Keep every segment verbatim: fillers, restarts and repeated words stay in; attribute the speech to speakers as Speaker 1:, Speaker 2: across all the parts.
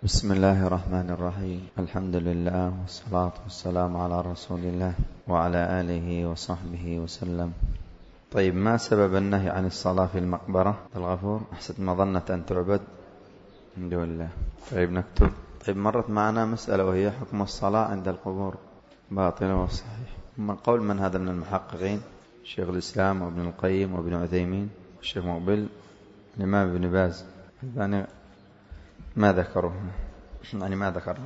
Speaker 1: بسم الله الرحمن الرحيم. الحمد لله والصلاة والسلام على رسول الله وعلى آله وصحبه وسلم. طيب، ما سبب النهي عن الصلاة في المقبرة الغفور؟ أحسن مظنة أن تعبد من دون الله. طيب نكتب. طيب، مرت معنا مسألة وهي حكم الصلاة عند القبور باطلة وصحيح. من قول من هذا من المحققين؟ شيخ الإسلام وابن القيم وابن عثيمين والشيخ مقبل، الإمام ابن باز. يعني ما ذكروه، يعني ما ذكرنا.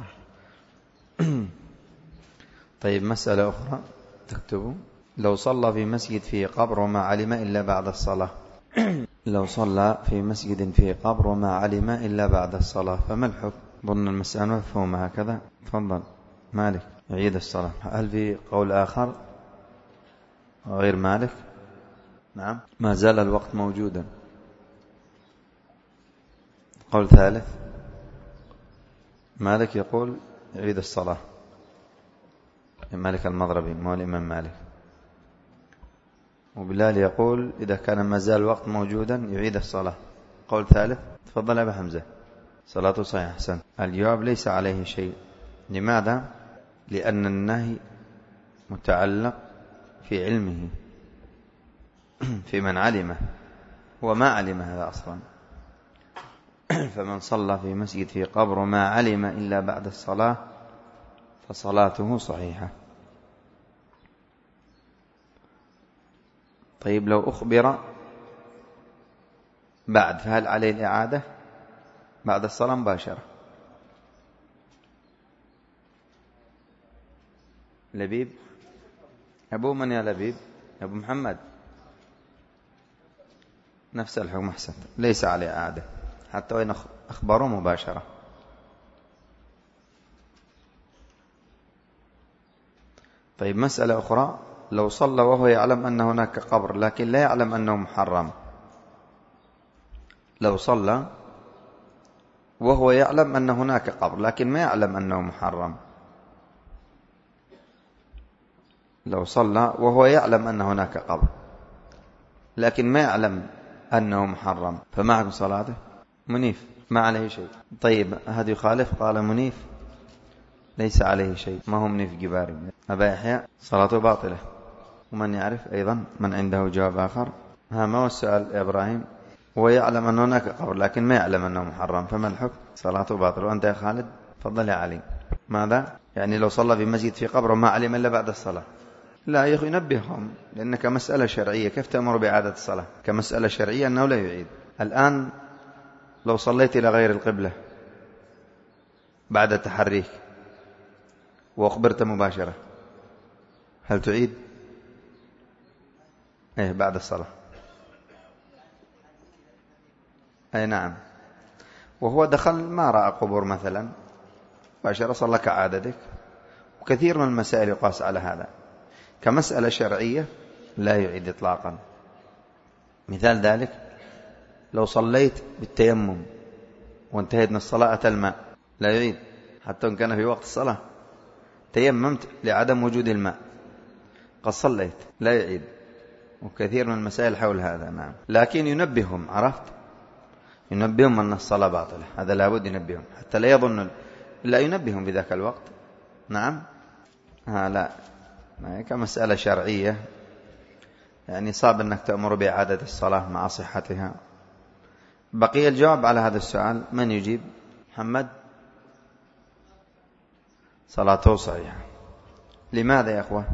Speaker 1: طيب، مسألة أخرى تكتبوا: لو صلى في مسجد فيه قبر وما علم إلا بعد الصلاة لو صلى في مسجد فيه قبر وما علم إلا بعد الصلاة فما الحكم؟ ظن المسألة مفهومة هكذا. تفضل مالك يعيد الصلاة. هل في قول آخر غير مالك؟ نعم، ما زال الوقت موجودا. قول ثالث: مالك يقول يعيد الصلاة. مالك المضربي مو الإمام مالك. وبلال يقول إذا كان ما زال الوقت موجودا يعيد الصلاة. قول ثالث: تفضل أبا حمزة. صلاته صحيح. أحسن. الجواب: ليس عليه شيء. لماذا؟ لأن النهي متعلق في علمه، في من علمه وما علم هذا أصلا. فمن صلى في مسجد في قبر وما علم إلا بعد الصلاة فصلاته صحيحة. طيب، لو أخبر بعد فهل عليه الإعادة بعد الصلاة مباشرة؟ لبيب أبو من يا لبيب؟ أبو محمد. نفس الحكم. أحسن. ليس عليه إعادة حتى وإن أخبروا مباشرة. طيب، مسألة أخرى: لو صلى وهو يعلم أن هناك قبر لكن لا يعلم أنه محرم. لو صلى وهو يعلم أن هناك قبر لكن ما يعلم أنه محرم. لو صلى وهو يعلم أن هناك قبر لكن ما يعلم أنه محرم فما حكم صلاته؟ منيف ما عليه شيء. طيب، هذا يخالف. قال منيف ليس عليه شيء. ما هو منيف جباري. أبا يحيى صلاته باطلة. ومن يعرف أيضا من عنده جواب آخر؟ ها، ما هو السؤال يا إبراهيم؟ هو يعلم أن هناك قبر لكن ما يعلم أنه محرم فما الحكم؟ صلاته باطلة. وأنت يا خالد؟ فضل يا علي. ماذا؟ يعني لو صلى في مسجد في قبر وما علم إلا بعد الصلاة؟ لا يا أخي، ينبههم، لأن كمسألة شرعية كيف تأمر بإعادة الصلاة؟ كمسألة شرعية أنه لا يعيد. الآن لو صليت إلى غير القبلة بعد تحريك وأخبرت مباشرة هل تعيد؟ إيه، بعد الصلاة. أي نعم. وهو دخل ما رأى قبور مثلا مباشرة صلى كعادتك. وكثير من المسائل يقاس على هذا. كمسألة شرعية لا يعيد إطلاقا. مثال ذلك: لو صليت بالتيمم وانتهيت من الصلاة أتى الماء لا يعيد حتى إن كان في وقت الصلاة. تيممت لعدم وجود الماء قد صليت لا يعيد. وكثير من المسائل حول هذا. نعم، لكن ينبههم. عرفت؟ ينبههم أن الصلاة باطلة. هذا لابد ينبههم حتى لا يظن، لا ينبههم بذاك الوقت. نعم. ها لا، كمسألة شرعية يعني صعب أنك تأمر بإعادة الصلاة مع صحتها. بقي الجواب على هذا السؤال. من يجيب؟ محمد. صلاته صحيحة. لماذا يا أخوة؟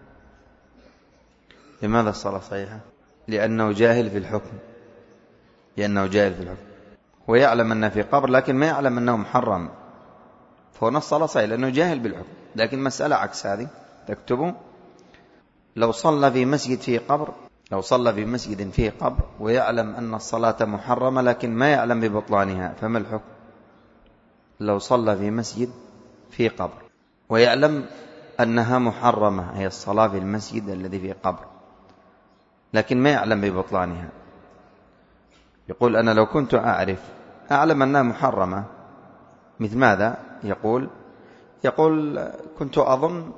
Speaker 1: لماذا الصلاة صحيحة؟ لأنه جاهل في الحكم. لأنه جاهل في الحكم ويعلم أنه في قبر لكن ما يعلم أنه محرم، فهنا الصلاة صحيحة لأنه جاهل بالحكم. لكن مسألة عكس هذه تكتبوا: لو صلى في مسجد فيه قبر لو صلى في مسجد فيه قبر ويعلم أن الصلاة محرمة لكن ما يعلم ببطلانها فما الحكم؟ لو صلى في مسجد فيه قبر ويعلم أنها محرمة، هي الصلاة في المسجد الذي فيه قبر، لكن ما يعلم ببطلانها. يقول: أنا لو كنت أعرف أعلم أنها محرمة. مثل ماذا؟ يقول يقول كنت أظن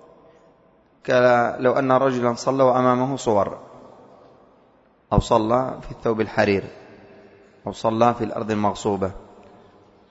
Speaker 1: لو أن رجلا صلى وأمامه صور، أو صلى في الثوب الحرير، أو صلى في الأرض المغصوبة،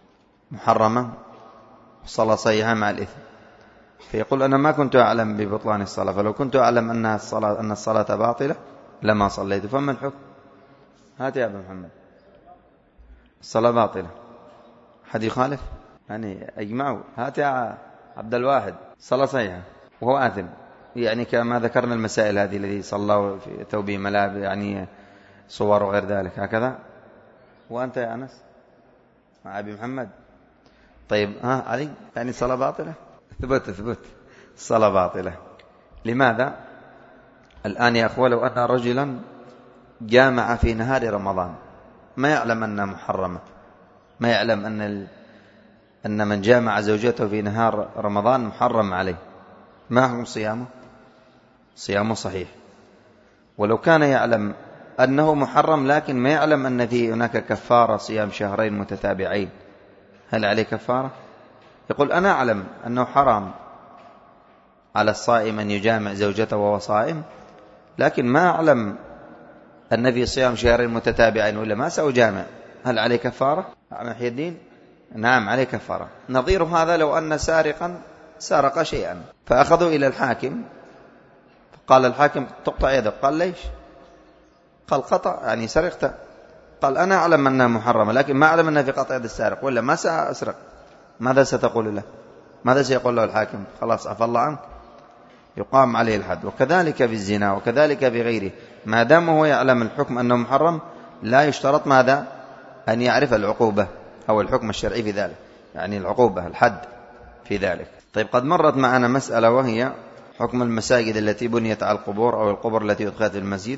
Speaker 1: محرمة والصلاة صحيحة مع الإثم، فيقول أنا ما كنت أعلم ببطلان الصلاة، فلو كنت أعلم أن الصلاة, أن الصلاة باطلة لما صليت، فما الحكم؟ هات يا أبا محمد. الصلاة باطلة، حد يخالف؟ يعني أجمعوا. هات يا عبد الواحد. الصلاة صحيحة وهو آثم، يعني كما ذكرنا المسائل هذه الذي صلوا في ثوبه ملابس يعني صور وغير ذلك هكذا. وأنت يا أنس مع أبي محمد. طيب ها علي، يعني الصلاة باطلة؟ ثبت ثبت الصلاة باطلة. لماذا؟ الآن يا أخوة، لو أن رجلا جامع في نهار رمضان ما يعلم أنها محرمة، ما يعلم أن ال... أن من جامع زوجته في نهار رمضان محرم عليه، ما حكم صيامه؟ صيامه صحيح. ولو كان يعلم أنه محرم لكن ما يعلم أن فيه هناك كفارة صيام شهرين متتابعين، هل عليه كفارة؟ يقول أنا أعلم أنه حرام على الصائم أن يجامع زوجته وهو صائم، لكن ما أعلم أن في صيام شهرين متتابعين ولا ما سأجامع، هل عليه كفارة؟ محي الدين نعم عليه كفارة. نظير هذا لو أن سارقا سرق شيئا فأخذوا إلى الحاكم، قال الحاكم تقطع يدك، قال ليش؟ قال قطع يعني سرقت، قال أنا أعلم أنها محرمة لكن ما أعلم أنها في قطع يد السارق ولا ما سأسرق، ماذا ستقول له؟ ماذا سيقول له الحاكم؟ خلاص عفى الله عنك، يقام عليه الحد. وكذلك في الزنا وكذلك في غيره، ما دام هو يعلم الحكم أنه محرم لا يشترط ماذا؟ أن يعرف العقوبة أو الحكم الشرعي في ذلك، يعني العقوبة الحد في ذلك. طيب قد مرت معنا مسألة وهي حكم المساجد التي بنيت على القبور أو القبور التي أدخلت في المسجد،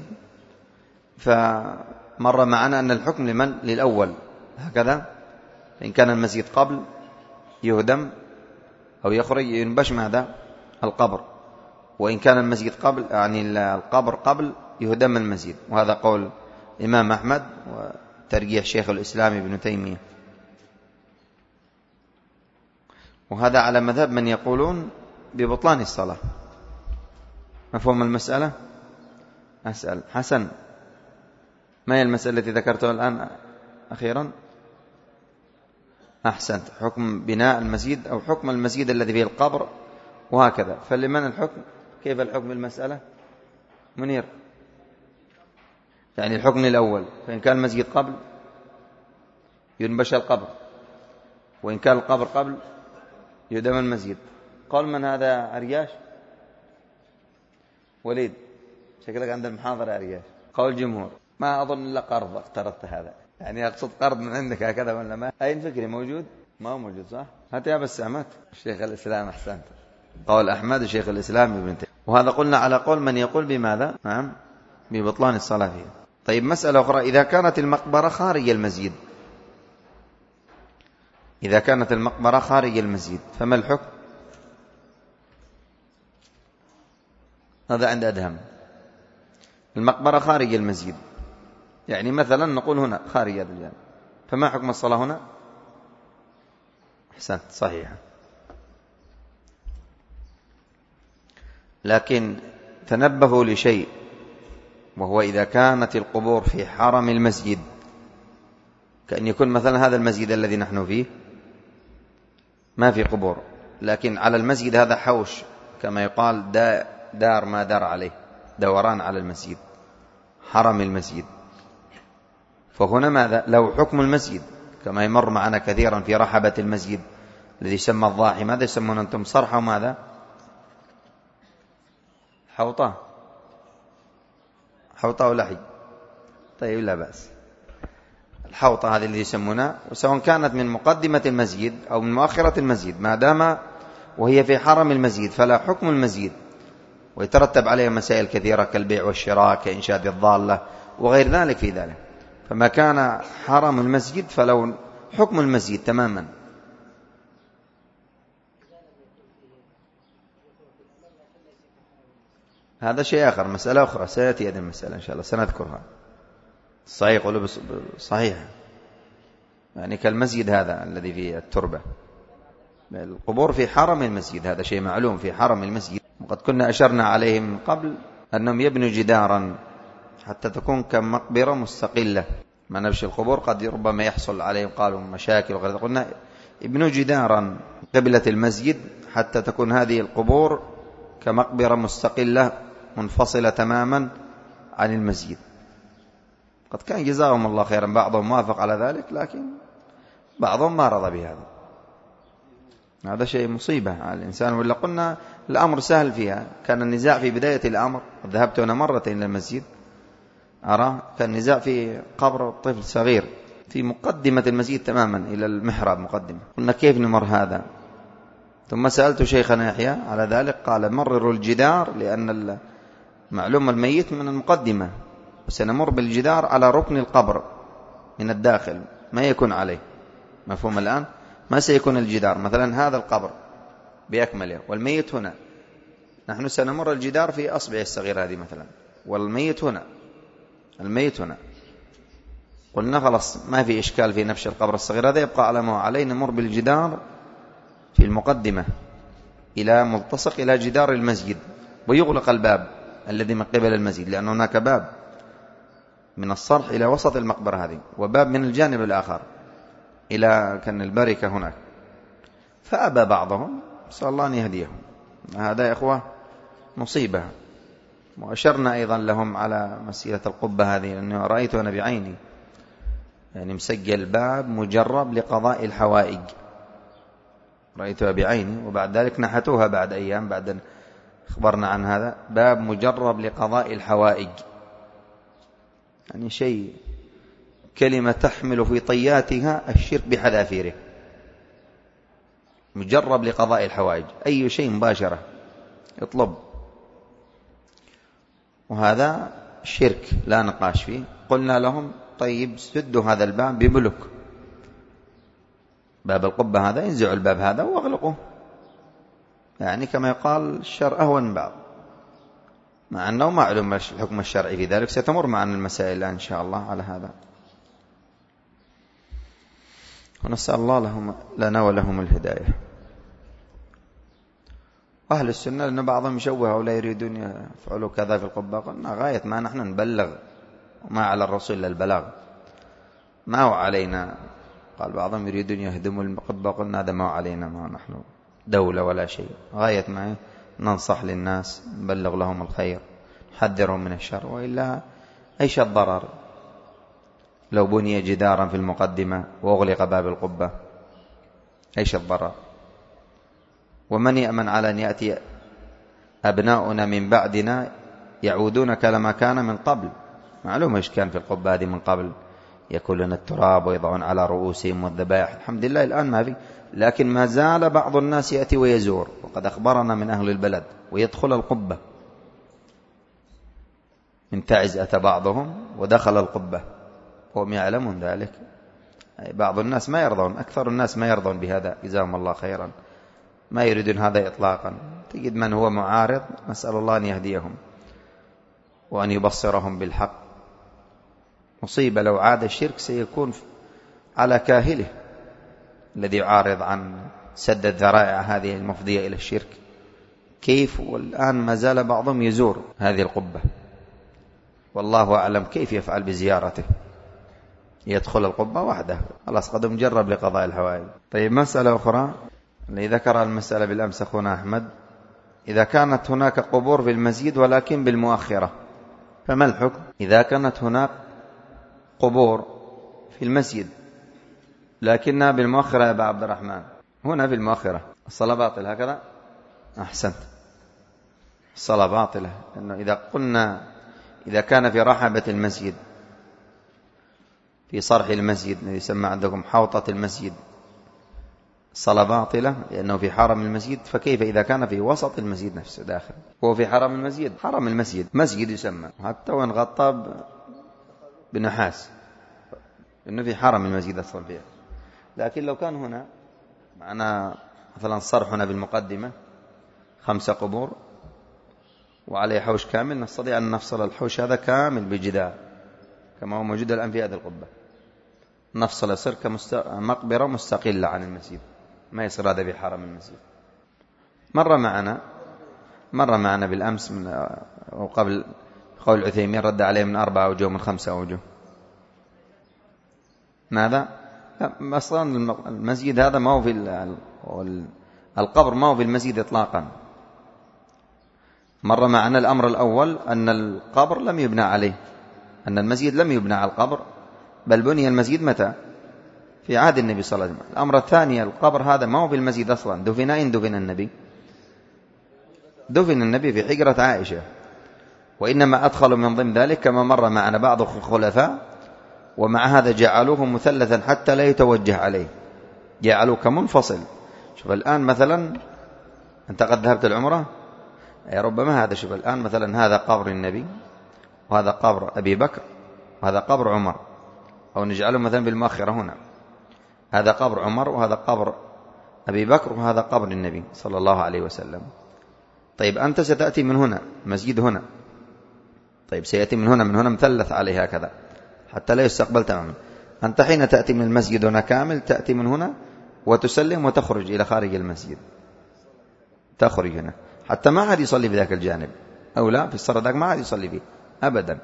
Speaker 1: فمر معنا أن الحكم لمن؟ للأول هكذا، إن كان المسجد قبل يهدم أو يخرج ينبش ماذا؟ القبر، وإن كان المسجد قبل يعني القبر قبل يهدم المسجد، وهذا قول إمام أحمد وترجيح شيخ الإسلام ابن تيمية، وهذا على مذهب من يقولون ببطلان الصلاة. مفهوم المسألة؟ أسأل حسن، ما هي المسألة التي ذكرتها الآن أخيرا؟ أحسنت، حكم بناء المسجد أو حكم المسجد الذي فيه القبر وهكذا. فلمن الحكم؟ كيف الحكم بالمسألة؟ منير، يعني الحكم الأول، فإن كان المسجد قبل ينبش القبر، وإن كان القبر قبل يهدم المسجد. قال من هذا؟ عرياش وليد، شكلك عند المحاضرة عرياش. قول الجمهور ما أظن إلا قرض اقترضت هذا، يعني أقصد قرض من عندك هكذا ولا ما؟ أين فكري موجود؟ ما هو موجود صح؟ هات يا بسامات شيخ الإسلام. أحسنت، قول أحمد شيخ الإسلام ابن تيمية، وهذا قلنا على قول من يقول بماذا؟ نعم ببطلان الصلاة فيه. طيب مسألة أخرى، إذا كانت المقبرة خارج المسجد، إذا كانت المقبرة خارج المسجد فما الحكم؟ هذا عند أدهم. المقبرة خارج المسجد، يعني مثلا نقول هنا خارج هذا الجانب، فما حكم الصلاة هنا؟ أحسنت صحيح. لكن تنبهوا لشيء، وهو إذا كانت القبور في حرم المسجد، كأن يكون مثلا هذا المسجد الذي نحن فيه ما في قبور، لكن على المسجد هذا حوش كما يقال دار ما دار عليه، دوران على المسجد، حرم المسجد، فهنا ماذا؟ لو حكم المسجد كما يمر معنا كثيرا في رحبة المسجد الذي يسمى الضاحي، ماذا يسمون أنتم؟ صرحة وماذا؟ حوطة، حوطة ولحي. طيب لا بأس، الحوطة هذه اللي يسمونها، وسواء كانت من مقدمة المسجد أو من مؤخرة المسجد، ما دام وهي في حرم المسجد فلا حكم المسجد، ويترتب عليها مسائل كثيرة كالبيع والشراء كإنشاد الضالة وغير ذلك في ذلك. فما كان حرم المسجد فلو حكم المسجد تماما. هذا شيء آخر، مسألة أخرى سيأتي هذه المسألة إن شاء الله سنذكرها. صحيح قلوب صحيح، يعني كالمسجد هذا الذي فيه التربة، القبور في حرم المسجد هذا شيء معلوم في حرم المسجد. وقد كنا أشرنا عليهم من قبل أنهم يبنوا جدارا حتى تكون كمقبرة مستقلة، ما نبش القبور قد ربما يحصل عليهم قالوا مشاكل وغير، قلنا ابنوا جدارا قبلة المسجد حتى تكون هذه القبور كمقبرة مستقلة منفصلة تماما عن المسجد. قد كان جزاهم الله خيرا بعضهم موافق على ذلك، لكن بعضهم ما رضى بهذا. هذا شيء مصيبة على الإنسان. ولا قلنا الأمر سهل فيها. كان النزاع في بداية الأمر، ذهبت أنا مرة إلى المسجد أرى كان نزاع في قبر طفل صغير في مقدمة المسجد تماما إلى المحراب مقدمة. قلنا كيف نمر هذا؟ ثم سألت شيخنا يحيى على ذلك، قال مرروا الجدار، لأن معلوم الميت من المقدمة، وسنمر بالجدار على ركن القبر من الداخل ما يكون عليه. مفهوم الآن؟ ما سيكون الجدار مثلا هذا القبر بأكمله والميت هنا، نحن سنمر الجدار في أصبع الصغير هذه مثلا، والميت هنا، الميت هنا. قلنا خلاص ما في إشكال في نفس القبر الصغير هذا، يبقى على ما عليه، نمر بالجدار في المقدمة إلى ملتصق إلى جدار المسجد، ويغلق الباب الذي من قبل المسجد، لأن هناك باب من الصرح إلى وسط المقبرة هذه، وباب من الجانب الآخر إلى كان البركة هناك. فأبى بعضهم، صلى الله أن يهديهم. هذا يا إخوة مصيبة. وأشرنا أيضا لهم على مسيرة القبة هذه، لأنه رأيت أنا بعيني يعني مسجل باب مجرب لقضاء الحوائج، رأيتها بعيني، وبعد ذلك نحتوها بعد أيام بعد أن أخبرنا عن هذا، باب مجرب لقضاء الحوائج. يعني شيء كلمة تحمل في طياتها الشرك بحذافيره. مجرب لقضاء الحوائج، أي شيء مباشرة يطلب، وهذا شرك لا نقاش فيه. قلنا لهم طيب سدوا هذا الباب ببلوك، باب القبة هذا ينزعوا الباب هذا واغلقوه، يعني كما يقال الشر أهون من بعض، مع أنه معلوم الحكم الشرعي في ذلك. ستمر معنا المسائل الآن إن شاء الله على هذا. ونسأل الله لهم لنا ولهم الهداية. أهل السنة لأن بعضهم يشوه ولا يريدون يفعلوا كذا في القبة، قلنا غاية ما نحن نبلغ، وما على الرسول إلا البلاغ، ما هو علينا. قال بعضهم يريدون يهدموا القبة، قلنا هذا ما هو علينا، ما نحن دولة ولا شيء. غاية ما ننصح للناس، نبلغ لهم الخير، نحذرهم من الشر، وإلا أيش الضرر لو بني جدارا في المقدمة وأغلق باب القبة؟ أيش الضرر؟ ومن يأمن على أن يأتي أبناؤنا من بعدنا يعودون كما كان من قبل؟ معلوم إيش كان في القبة هذه من قبل، يأكلون التراب ويضعون على رؤوسهم والذبائح. الحمد لله الآن ما في، لكن ما زال بعض الناس يأتي ويزور، وقد أخبرنا من أهل البلد ويدخل القبة من تعز أتى بعضهم ودخل القبة وهم يعلمون ذلك. بعض الناس ما يرضون، أكثر الناس ما يرضون بهذا، جزاهم الله خيرا، ما يريدون هذا إطلاقا. تجد من هو معارض، نسأل الله أن يهديهم وأن يبصرهم بالحق. مصيبة لو عاد الشرك سيكون على كاهله الذي يعارض عن سد الذرائع هذه المفضية إلى الشرك. كيف والآن ما زال بعضهم يزور هذه القبة، والله أعلم كيف يفعل بزيارته، يدخل القبة وحده خلاص قد مجرب لقضاء الحوائج. طيب مسألة أخرى اللي ذكر المسألة بالأمس أخونا أحمد، إذا كانت هناك قبور في المسجد ولكن بالمؤخرة فما الحكم؟ إذا كانت هناك قبور في المسجد لكنها بالمؤخرة يا أبا عبد الرحمن، هنا في المؤخرة الصلاة باطلة، هكذا أحسنت، الصلاة باطلة. لأنه إذا قلنا إذا كان في رحبة المسجد، في صرح المسجد الذي يسمى عندكم حوطة المسجد، الصلاة باطلة لأنه في حرم المسجد، فكيف إذا كان في وسط المسجد نفسه داخل؟ هو في حرم المسجد، حرم المسجد مسجد يسمى حتى وإن غطى بنحاس، إنه في حرم المسجد أصلا فيها. لكن لو كان هنا معنا مثلا صرحنا بالمقدمة خمسة قبور وعليه حوش كامل، نستطيع أن نفصل الحوش هذا كامل بجدار كما هو موجود الآن في هذه القبة، نفصل يصير كمقبرة مستقلة عن المسجد، ما يصير هذا بحرم المسجد. مرة معنا مرة معنا بالأمس من وقبل قول عثيمين رد عليه من أربعة أوجه من خمسة أوجه. ماذا؟ لا أصلا المسجد هذا ما هو في القبر، ما هو في المسجد إطلاقا. مر معنا الأمر الأول أن القبر لم يبنى عليه، أن المسجد لم يبنى على القبر، بل بني المسجد متى؟ في عهد النبي صلى الله عليه وسلم. الأمر الثاني القبر هذا ما هو في المسجد أصلا، دفن أين دفن النبي؟ دفن النبي في حجرة عائشة، وإنما أدخلوا من ضمن ذلك كما مر معنا بعض الخلفاء، ومع هذا جعلوه مثلثا حتى لا يتوجه عليه، جعلوه كمنفصل. شوف الآن مثلا أنت قد ذهبت العمرة، ربما هذا شوف الآن مثلا هذا قبر النبي، وهذا قبر أبي بكر، وهذا قبر عمر، أو نجعله مثلا بالمؤخرة هنا، هذا قبر عمر، وهذا قبر أبي بكر، وهذا قبر النبي صلى الله عليه وسلم. طيب أنت ستأتي من هنا مسجد هنا، طيب سيأتي من هنا من هنا مثلث عليه هكذا حتى لا يستقبل تماما. أنت حين تأتي من المسجد هنا كامل، تأتي من هنا وتسلم وتخرج إلى خارج المسجد، تخرج هنا حتى ما حد يصلي في ذاك الجانب، أو لا في الصلاة ذاك ما حد يصلي فيه أبدا.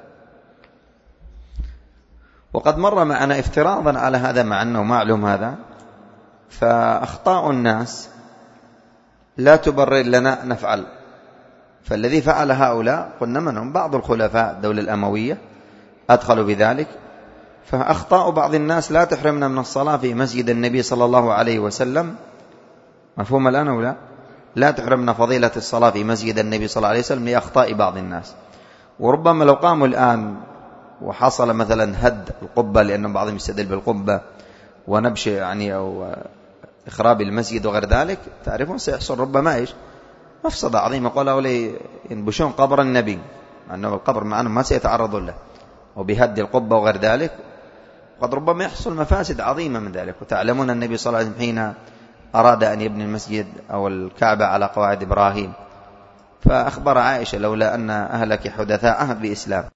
Speaker 1: وقد مر معنا افتراضا على هذا مع أنه معلوم هذا، فأخطاء الناس لا تبرر لنا نفعل. فالذي فعل هؤلاء قلنا منهم بعض الخلفاء الدولة الأموية أدخلوا بذلك، فأخطاء بعض الناس لا تحرمنا من الصلاة في مسجد النبي صلى الله عليه وسلم. مفهوم الآن أو لا؟ لا تحرمنا فضيلة الصلاة في مسجد النبي صلى الله عليه وسلم لأخطاء بعض الناس. وربما لو قاموا الآن وحصل مثلا هد القبة، لأن بعضهم يستدل بالقبة ونبش يعني أو إخراب المسجد وغير ذلك، تعرفون سيحصل ربما إيش مفسدة عظيمة. قالوا لي ينبشون قبر النبي، أنه القبر معنا ما سيتعرض له، وبهد القبة وغير ذلك قد ربما يحصل مفاسد عظيمة من ذلك. وتعلمون النبي صلى الله عليه وسلم حين أراد أن يبني المسجد أو الكعبة على قواعد إبراهيم، فأخبر عائشة لولا أن أهلك حدثاء عهد بإسلام